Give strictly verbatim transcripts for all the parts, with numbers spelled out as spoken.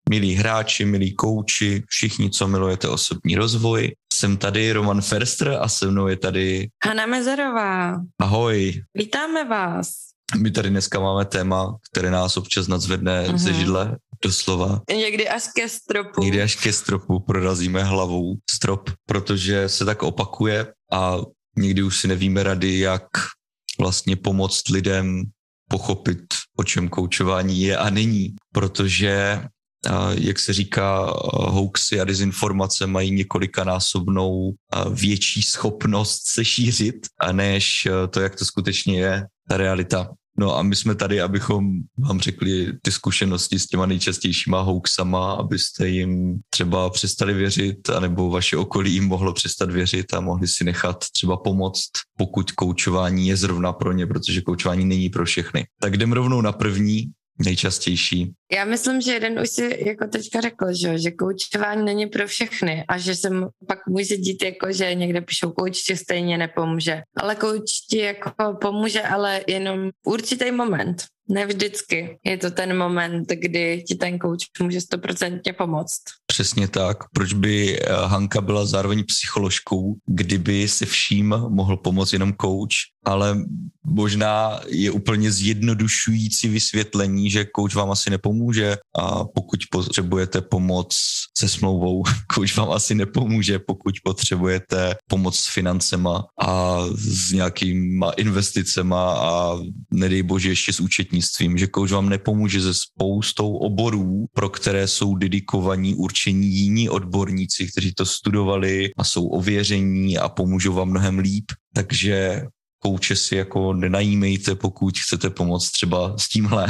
Milí hráči, milí kouči, všichni, co milujete osobní rozvoj. Jsem tady Roman Ferster a se mnou je tady Hana Mezerová. Ahoj. Vítáme vás. My tady dneska máme téma, které nás občas nadzvedne uh-huh. ze židle, doslova. Někdy až ke stropu. Někdy až ke stropu prorazíme hlavou strop, protože se tak opakuje a někdy už si nevíme rady, jak vlastně pomoct lidem pochopit, o čem koučování je a není, protože jak se říká, hoaxy a dezinformace mají několikanásobnou větší schopnost se šířit, než to, jak to skutečně je, ta realita. No a my jsme tady, abychom vám řekli ty zkušenosti s těma nejčastějšíma hoaxama, abyste jim třeba přestali věřit, anebo vaše okolí jim mohlo přestat věřit a mohli si nechat třeba pomoct, pokud koučování je zrovna pro ně, protože koučování není pro všechny. Tak jdem rovnou na první, nejčastější. Já myslím, že jeden už si jako teďka řekl, že, že koučování není pro všechny a že se pak může dít jako, že někde píšou kouč ti stejně nepomůže. Ale kouč ti jako pomůže, ale jenom určitý moment. Ne vždycky je to ten moment, kdy ti ten kouč může stoprocentně pomoct. Přesně tak. Proč by Hanka byla zároveň psycholožkou, kdyby se vším mohl pomoct jenom kouč, ale možná je úplně zjednodušující vysvětlení, že kouč vám asi nepomůže a pokud potřebujete pomoc se smlouvou, kouč vám asi nepomůže, pokud potřebujete pomoc s financema a s nějakýma investicema a nedej bože ještě s účetnictvím, že kouč vám nepomůže se spoustou oborů, pro které jsou dedikovaní určení jiní odborníci, kteří to studovali a jsou ověření a pomůžou vám mnohem líp, takže kouče si jako nenajímejte, pokud chcete pomoct třeba s tímhle.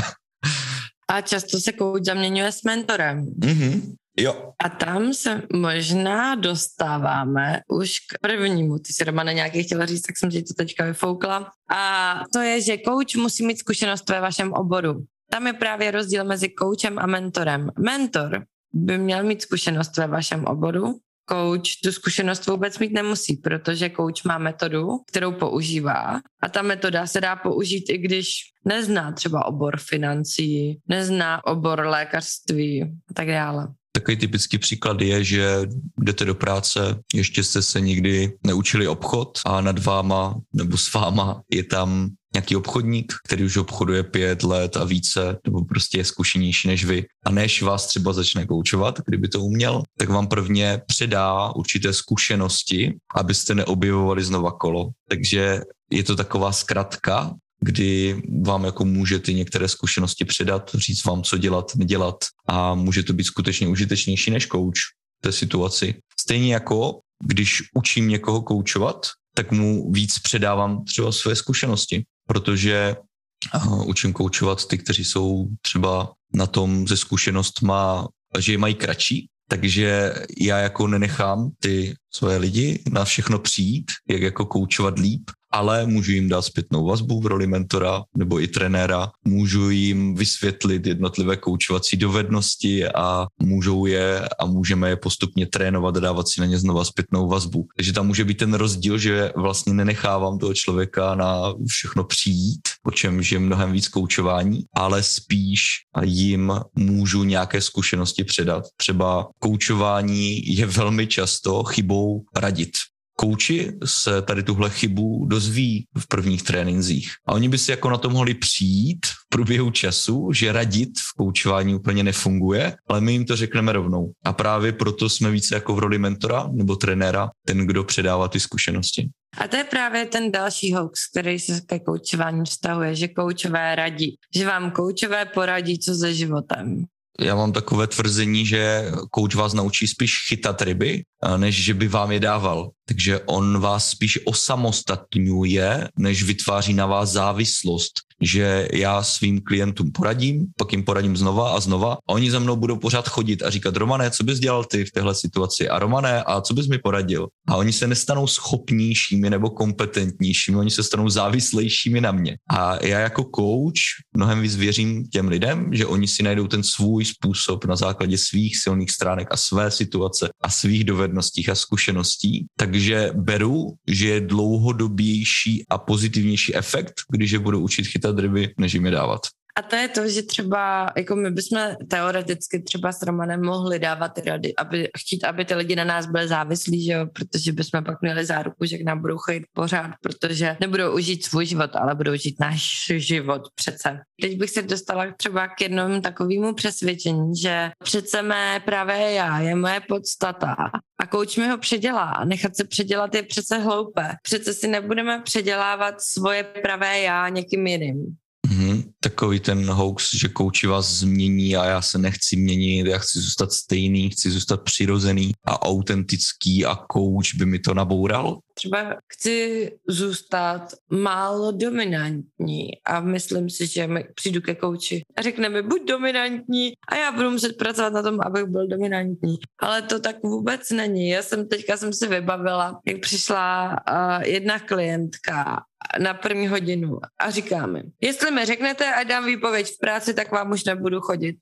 A často se kouč zaměňuje s mentorem. Mm-hmm. Jo. A tam se možná dostáváme už k prvnímu. Ty si, Romane, nějaký chtěla říct, tak jsem ti to teďka vyfoukla. A to je, že kouč musí mít zkušenost ve vašem oboru. Tam je právě rozdíl mezi koučem a mentorem. Mentor by měl mít zkušenost ve vašem oboru. Kouč tu zkušenost vůbec mít nemusí, protože kouč má metodu, kterou používá a ta metoda se dá použít, i když nezná třeba obor financí, nezná obor lékařství a tak dále. Takový typický příklad je, že jdete do práce, ještě jste se nikdy neučili obchod a nad váma nebo s váma je tam nějaký obchodník, který už obchoduje pět let a více, nebo prostě je zkušenější než vy. A než vás třeba začne koučovat, kdyby to uměl, tak vám prvně předá určité zkušenosti, abyste neobjevovali znova kolo. Takže je to taková zkratka, kdy vám jako může ty některé zkušenosti předat, říct vám, co dělat, nedělat a může to být skutečně užitečnější než kouč v té situaci. Stejně jako, když učím někoho koučovat, tak mu víc předávám třeba své zkušenosti, protože uh, učím koučovat ty, kteří jsou třeba na tom ze zkušenostma, že je mají kratší, takže já jako nenechám ty svoje lidi na všechno přijít, jak jako koučovat líp, ale můžu jim dát zpětnou vazbu v roli mentora nebo i trenéra, můžu jim vysvětlit jednotlivé koučovací dovednosti a můžou je a můžeme je postupně trénovat a dávat si na ně znova zpětnou vazbu. Takže tam může být ten rozdíl, že vlastně nenechávám toho člověka na všechno přijít, o čemž je mnohem víc koučování, ale spíš jim můžu nějaké zkušenosti předat. Třeba koučování je velmi často chybou radit. Kouči se tady tuhle chybu dozví v prvních trénincích a oni by si jako na to mohli přijít v průběhu času, že radit v koučování úplně nefunguje, ale my jim to řekneme rovnou. A právě proto jsme více jako v roli mentora nebo trenéra, ten, kdo předává ty zkušenosti. A to je právě ten další hoax, který se ke koučování vztahuje, že koučové radí, že vám koučové poradí, co se životem. Já mám takové tvrzení, že kouč vás naučí spíš chytat ryby, než že by vám je dával. Takže on vás spíš osamostatňuje, než vytváří na vás závislost. Že já svým klientům poradím, pak jim poradím znova a znova a oni za mnou budou pořád chodit a říkat: Romane, co bys dělal ty v téhle situaci? A Romane, a co bys mi poradil? A oni se nestanou schopnějšími nebo kompetentnějšími, oni se stanou závislejšími na mě. A já jako coach mnohem víc věřím těm lidem, že oni si najdou ten svůj způsob na základě svých silných stránek a své situace a svých dovedností a zkušeností. Takže beru, že je dlouhodobější a pozitivnější efekt, když je budu učit chytat ryby, než jim je dávat. A to je to, že třeba, jako my bychom teoreticky třeba s Romanem mohli dávat ty rady, aby, chtít, aby ty lidi na nás byli závislí, že jo, protože bychom pak měli záruku, že k nám budou chodit pořád, protože nebudou užít svůj život, ale budou žít náš život přece. Teď bych se dostala třeba k jednomu takovému přesvědčení, že přece mé pravé já je moje podstata a kouč mi ho předělá. Nechat se předělat je přece hloupé. Přece si nebudeme předělávat svoje pravé já někým jiným. Mm-hmm. Takový ten hoax, že kouči vás změní a já se nechci měnit, já chci zůstat stejný, chci zůstat přirozený a autentický a kouč by mi to naboural? Třeba chci zůstat málo dominantní a myslím si, že mi přijdu ke kouči a řekne mi, buď dominantní a já budu muset pracovat na tom, abych byl dominantní. Ale to tak vůbec není. Já jsem teďka jsem si vybavila, jak přišla uh, jedna klientka na první hodinu a říká mi, jestli mi řeknete a dám výpověď v práci, tak vám už nebudu chodit.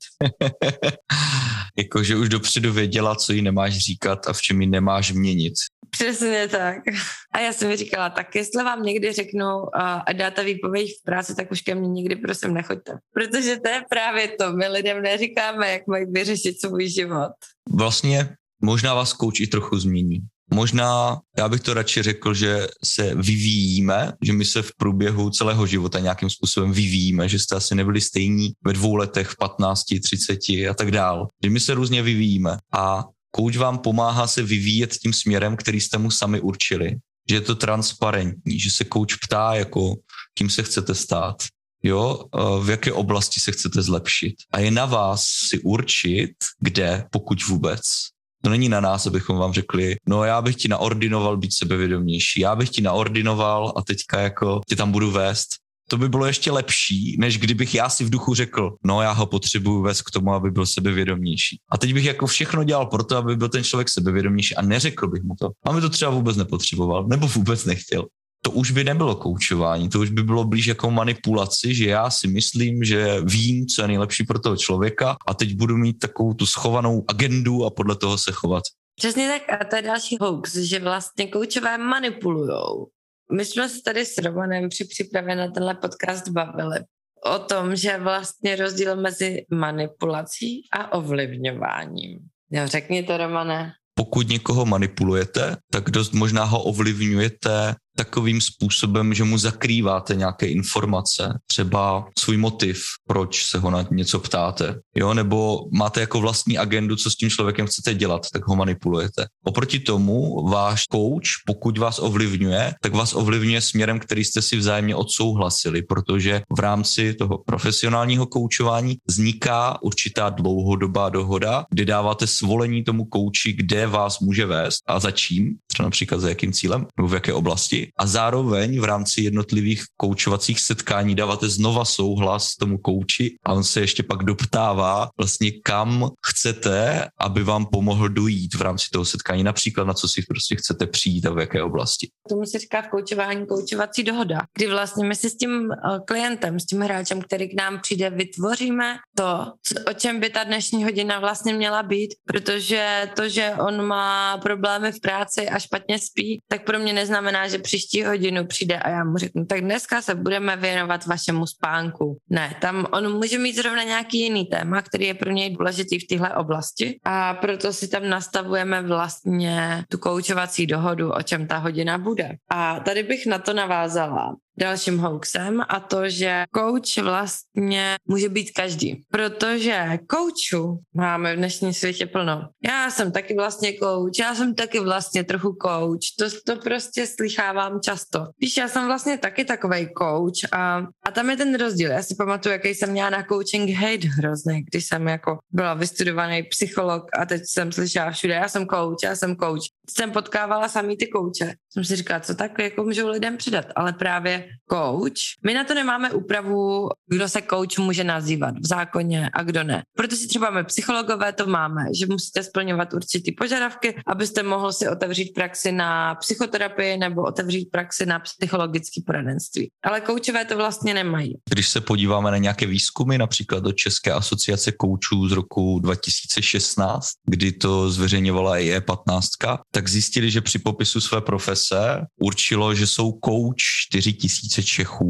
Jakože už dopředu věděla, co jí nemáš říkat a v čem jí nemáš měnit. Přesně tak. A já jsem mi říkala, tak jestli vám někdy řeknu a dáte výpověď v práci, tak už ke mně nikdy prosím nechoďte. Protože to je právě to, my lidem neříkáme, jak mají vyřešit svůj život. Vlastně možná vás kouč i trochu změní. Možná, já bych to radši řekl, že se vyvíjíme, že my se v průběhu celého života nějakým způsobem vyvíjíme, že jste asi nebyli stejní ve dvou letech, v patnácti, třiceti a tak dál. Že my se různě vyvíjíme a kouč vám pomáhá se vyvíjet tím směrem, který jste mu sami určili. Že je to transparentní, že se kouč ptá, jako kým se chcete stát, jo, v jaké oblasti se chcete zlepšit. A je na vás si určit, kde, pokud vůbec. To není na nás, abychom vám řekli, no já bych ti naordinoval být sebevědomější, já bych ti naordinoval a teďka jako tě tam budu vést. To by bylo ještě lepší, než kdybych já si v duchu řekl, no já ho potřebuju vést k tomu, aby byl sebevědomější. A teď bych jako všechno dělal pro to, aby byl ten člověk sebevědomější a neřekl bych mu to. A mi to třeba vůbec nepotřeboval, nebo vůbec nechtěl. To už by nebylo koučování, to už by bylo blíž jako manipulaci, že já si myslím, že vím, co je nejlepší pro toho člověka a teď budu mít takovou tu schovanou agendu a podle toho se chovat. Přesně tak a to je další hoax, že vlastně koučové manipulujou. My jsme se tady s Romanem při přípravě na tenhle podcast bavili o tom, že vlastně rozdíl mezi manipulací a ovlivňováním. Jo, řekni to, Romane. Pokud někoho manipulujete, tak dost možná ho ovlivňujete takovým způsobem, že mu zakrýváte nějaké informace, třeba svůj motiv, proč se ho na něco ptáte, jo, nebo máte jako vlastní agendu, co s tím člověkem chcete dělat, tak ho manipulujete. Oproti tomu váš coach, pokud vás ovlivňuje, tak vás ovlivňuje směrem, který jste si vzájemně odsouhlasili, protože v rámci toho profesionálního koučování vzniká určitá dlouhodobá dohoda, kdy dáváte svolení tomu kouči, kde vás může vést a za čím, třeba například za jakým cílem, nebo v jaké oblasti. A zároveň v rámci jednotlivých koučovacích setkání dáváte znova souhlas tomu kouči a on se ještě pak doptává vlastně kam chcete, aby vám pomohl dojít v rámci toho setkání, například na co si prostě chcete přijít a v jaké oblasti. Tomu se říká v koučování koučovací dohoda, kdy vlastně my si s tím klientem, s tím hráčem, který k nám přijde, vytvoříme to, o čem by ta dnešní hodina vlastně měla být, protože to, že on má problémy v práci a špatně spí, tak pro mě neznamená, že příští hodinu přijde a já mu řeknu, tak dneska se budeme věnovat vašemu spánku. Ne, tam on může mít zrovna nějaký jiný téma, který je pro něj důležitý v téhle oblasti a proto si tam nastavujeme vlastně tu koučovací dohodu, o čem ta hodina bude. A tady bych na to navázala dalším hoaxem a to, že coach vlastně může být každý, protože coachů máme v dnešním světě plno. Já jsem taky vlastně coach, já jsem taky vlastně trochu coach, to, to prostě slychávám často. Víš, já jsem vlastně taky takovej coach a, a tam je ten rozdíl. Já si pamatuju, jaký jsem měla na coaching hate hrozný, když jsem jako byla vystudovaný psycholog a teď jsem slyšela všude, já jsem coach, já jsem coach. Jsem potkávala samý ty kouče. Jsem si říkala, co tak jako můžou lidem přidat, ale právě coach, my na to nemáme úpravu, kdo se coach může nazývat v zákoně a kdo ne. Proto si třeba my psychologové to máme, že musíte splňovat určitý požadavky, abyste mohl si otevřít praxi na psychoterapii nebo otevřít praxi na psychologické poradenství. Ale koučové to vlastně nemají. Když se podíváme na nějaké výzkumy, například do České asociace koučů z roku dva tisíce šestnáct, kdy to zveřejňovala i E patnáct, tak zjistili, že při popisu své profese určilo, že jsou kouč čtyři tisíce Čechů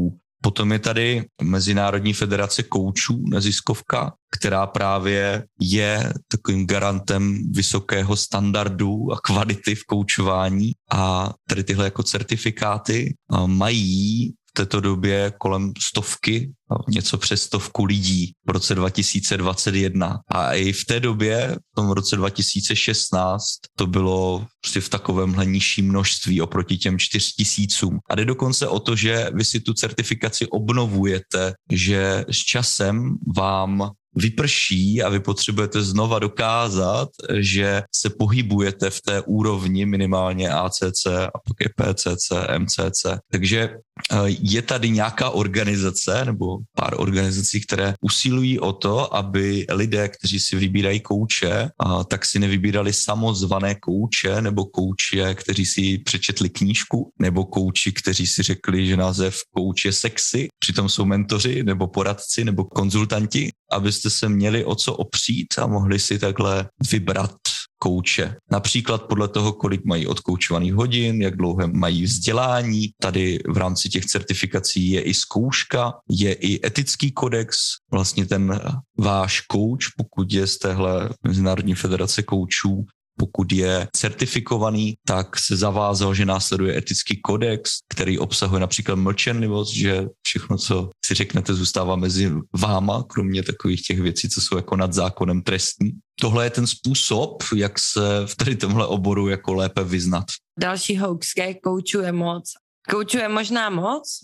Potom je tady Mezinárodní federace koučů, neziskovka, která právě je takovým garantem vysokého standardu a kvality v koučování a tady tyhle jako certifikáty mají v této době kolem stovky, něco přes stovku lidí v roce dva tisíce dvacet jedna. A i v té době, v tom roce dva tisíce šestnáct, to bylo prostě v takovémhle nižším množství oproti těm čtyř tisícům. A jde dokonce o to, že vy si tu certifikaci obnovujete, že s časem vám vyprší a vy potřebujete znova dokázat, že se pohybujete v té úrovni minimálně A C C a pak je P C C, M C C. Takže je tady nějaká organizace nebo pár organizací, které usilují o to, aby lidé, kteří si vybírají kouče, tak si nevybírali samozvané kouče nebo kouče, kteří si přečetli knížku, nebo kouči, kteří si řekli, že název kouč je sexy, přitom jsou mentoři nebo poradci nebo konzultanti, abyste se měli o co opřít a mohli si takhle vybrat kouče. Například podle toho, kolik mají odkoučovaných hodin, jak dlouhé mají vzdělání. Tady v rámci těch certifikací je i zkouška, je i etický kodex. Vlastně ten váš kouč, pokud je z téhle Mezinárodní federace koučů, pokud je certifikovaný, tak se zavázal, že následuje etický kodex, který obsahuje například mlčenlivost, že všechno, co si řeknete, zůstává mezi váma, kromě takových těch věcí, co jsou jako nad zákonem trestní. Tohle je ten způsob, jak se v tady tomhle oboru jako lépe vyznat. Další hoax, koučuje moc. Koučuje možná moc,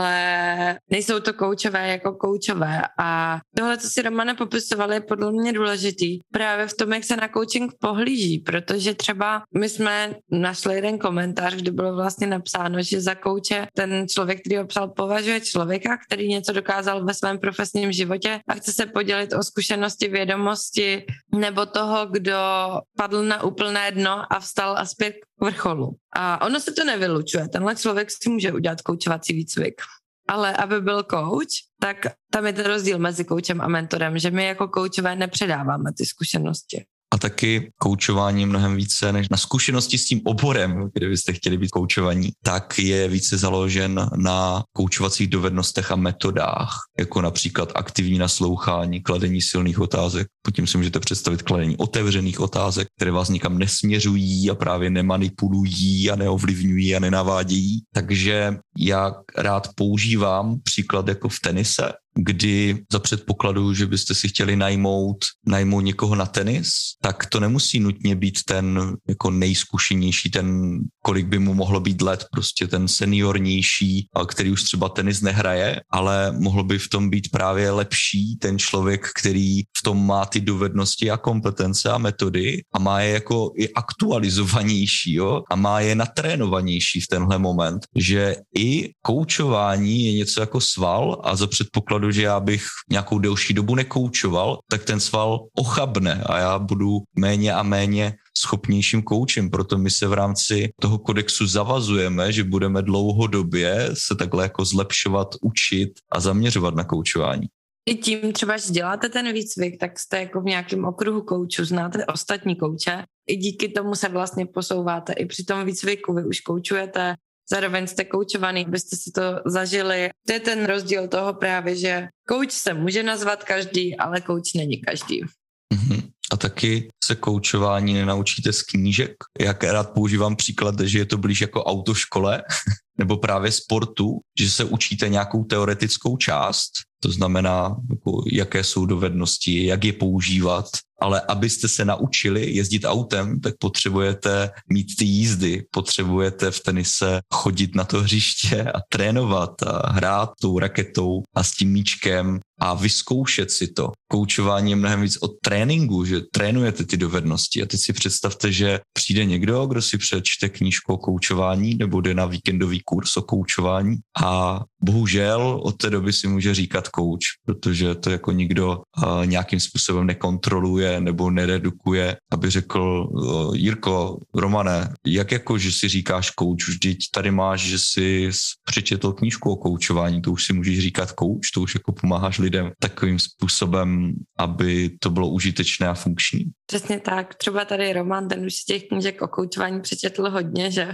ale nejsou to koučové jako koučové a tohle, co si Romane popisoval, je podle mě důležitý právě v tom, jak se na coaching pohlíží, protože třeba my jsme našli jeden komentář, kde bylo vlastně napsáno, že za kouče ten člověk, který ho psal, považuje člověka, který něco dokázal ve svém profesním životě a chce se podělit o zkušenosti, vědomosti nebo toho, kdo padl na úplné dno a vstal a zpět k vrcholu. A ono se to nevylučuje. Tenhle člověk si může udělat koučovací výcvik. Ale aby byl coach, tak tam je ten rozdíl mezi koučem a mentorem, že my jako koučové nepředáváme ty zkušenosti. A taky koučování mnohem více než na zkušenosti s tím oborem, kdybyste chtěli být koučovaní, tak je více založen na koučovacích dovednostech a metodách, jako například aktivní naslouchání, kladení silných otázek. Pod tím si můžete představit kladení otevřených otázek, které vás nikam nesměřují a právě nemanipulují a neovlivňují a nenavádějí. Takže já rád používám příklad jako v tenise, kdy za předpokladu, že byste si chtěli najmout, najmout někoho na tenis, tak to nemusí nutně být ten jako nejzkušenější, ten, kolik by mu mohlo být let, prostě ten seniornější, který už třeba tenis nehraje, ale mohlo by v tom být právě lepší ten člověk, který v tom má ty dovednosti a kompetence a metody a má je jako i aktualizovanější, jo? A má je natrénovanější v tenhle moment, že i koučování je něco jako sval a za předpokladu, že já bych nějakou delší dobu nekoučoval, tak ten sval ochabne a já budu méně a méně schopnějším koučem. Proto my se v rámci toho kodexu zavazujeme, že budeme dlouhodobě se takhle jako zlepšovat, učit a zaměřovat na koučování. I tím třeba, že děláte ten výcvik, tak jste jako v nějakém okruhu koučů, znáte ostatní kouče. I díky tomu se vlastně posouváte. I při tom výcviku vy už koučujete, zároveň jste koučovaný, abyste si to zažili. To je ten rozdíl toho právě, že kouč se může nazvat každý, ale kouč není každý. Mm-hmm. A taky se koučování nenaučíte z knížek. Jak rád používám příklad, že je to blíž jako autoškole nebo právě sportu, že se učíte nějakou teoretickou část, to znamená, jako, jaké jsou dovednosti, jak je používat, ale abyste se naučili jezdit autem, tak potřebujete mít ty jízdy, potřebujete v tenise chodit na to hřiště a trénovat a hrát tou raketou a s tím míčkem a vyzkoušet si to. Koučování je mnohem víc od tréninku, že trénujete ty dovednosti a teď si představte, že přijde někdo, kdo si přečte knížku o koučování nebo jde na víkendový kurz o koučování a bohužel od té doby si může říkat kouč, protože to jako nikdo uh, nějakým způsobem nekontroluje nebo neredukuje, aby řekl uh, Jirko, Romane, jak jako, že si říkáš kouč, vždyť tady máš, že si přečetl knížku o koučování, to už si můžeš říkat kouč, to už jako pomáháš lidem. lidem takovým způsobem, aby to bylo užitečné a funkční. Přesně tak. Třeba tady Roman, ten už z těch knížek o koučování přečetl hodně, že?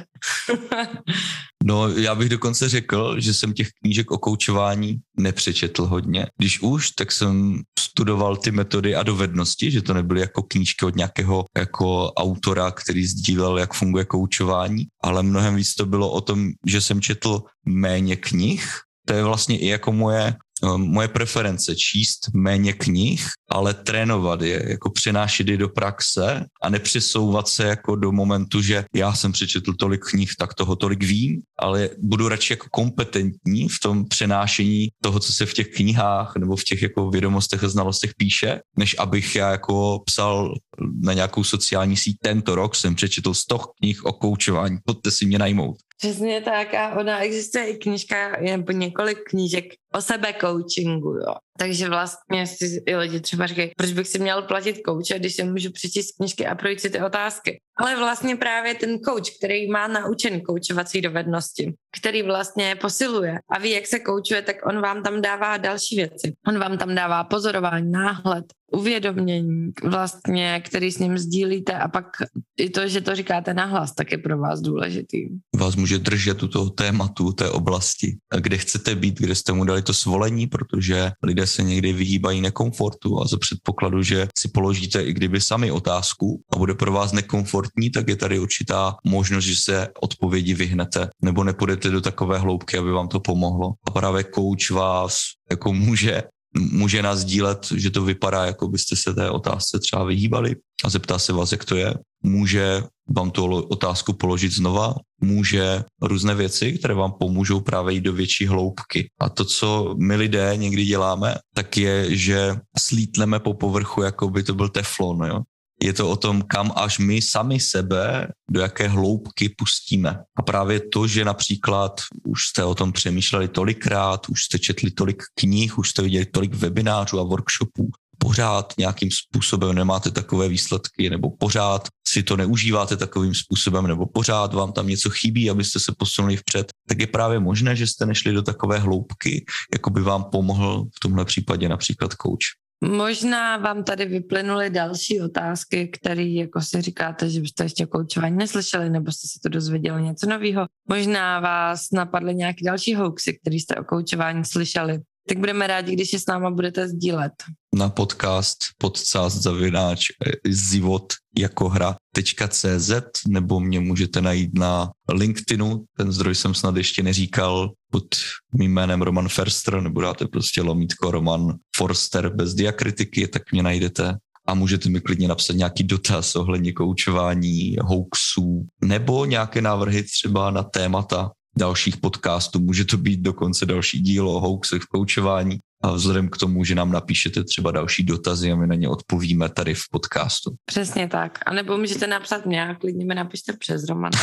No, já bych dokonce řekl, že jsem těch knížek o koučování nepřečetl hodně. Když už, tak jsem studoval ty metody a dovednosti, že to nebyly jako knížky od nějakého jako autora, který sdílel, jak funguje koučování, ale mnohem víc to bylo o tom, že jsem četl méně knih. To je vlastně i jako moje moje preference, číst méně knih, ale trénovat je, jako přenášet je do praxe a nepřesouvat se jako do momentu, že já jsem přečetl tolik knih, tak toho tolik vím, ale budu radši jako kompetentní v tom přenášení toho, co se v těch knihách nebo v těch jako vědomostech a znalostech píše, než abych já jako psal na nějakou sociální síť, tento rok jsem přečetl sto knih o koučování, pojďte si mě najmout. Přesně tak a ona existuje i knížka, nebo několik knížek o sebekoučingu, jo. Takže vlastně si i lidi třeba říkají, proč bych si měl platit kouče, když si můžu přečíst knížky a projít si ty otázky. Ale vlastně právě ten kouč, který má naučený koučovací dovednosti, který vlastně posiluje a ví, jak se koučuje, tak on vám tam dává další věci. On vám tam dává pozorování, náhled, uvědomění, vlastně, který s ním sdílíte a pak i to, že to říkáte nahlas, tak je pro vás důležitý. Vás může držet u toho tématu, té oblasti, kde chcete být, kde jste mu dali to svolení, protože lidé se někdy vyhýbají nekomfortu a za předpokladu, že si položíte i kdyby sami otázku a bude pro vás nekomfortní, tak je tady určitá možnost, že se odpovědi vyhnete nebo nepůjdete do takové hloubky, aby vám to pomohlo. A právě kouč vás jako může může nás sdílet, že to vypadá, jako byste se té otázce třeba vyhýbali a zeptá se vás, jak to je. Může vám tu otázku položit znova, může různé věci, které vám pomůžou právě jít do větší hloubky. A to, co my lidé někdy děláme, tak je, že slítneme po povrchu, jako by to byl teflon, jo. Je to o tom, kam až my sami sebe, do jaké hloubky pustíme. A právě to, že například už jste o tom přemýšleli tolikrát, už jste četli tolik knih, už jste viděli tolik webinářů a workshopů, pořád nějakým způsobem nemáte takové výsledky, nebo pořád si to neužíváte takovým způsobem, nebo pořád vám tam něco chybí, abyste se posunuli vpřed, tak je právě možné, že jste nešli do takové hloubky, jako by vám pomohl v tomhle případě například coach. Možná vám tady vyplynuly další otázky, které jako si říkáte, že byste ještě koučování neslyšeli, nebo jste se to dozvěděli něco nového. Možná vás napadly nějaké další hoaxy, které jste o koučování slyšeli. Tak budeme rádi, když je s náma budete sdílet. Na podcast podcast zavináč zivot jako hra tečka cé zet nebo mě můžete najít na LinkedInu, ten zdroj jsem snad ještě neříkal, pod mým jménem Roman Ferster, nebo dáte prostě lomítko Roman Forster bez diakritiky, tak mě najdete. A můžete mi klidně napsat nějaký dotaz ohledně koučování, hoaxů, nebo nějaké návrhy třeba na témata dalších podcastů. Může to být dokonce další díl o hoaxech v koučování a vzhledem k tomu, že nám napíšete třeba další dotazy a my na ně odpovíme tady v podcastu. Přesně tak. A nebo můžete napsat mě a klidně mi napište přes Romana.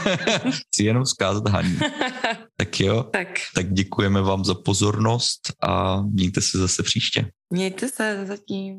Chci jenom zkázat Haní. Tak jo, tak. tak děkujeme vám za pozornost a mějte se zase příště. Mějte se zatím.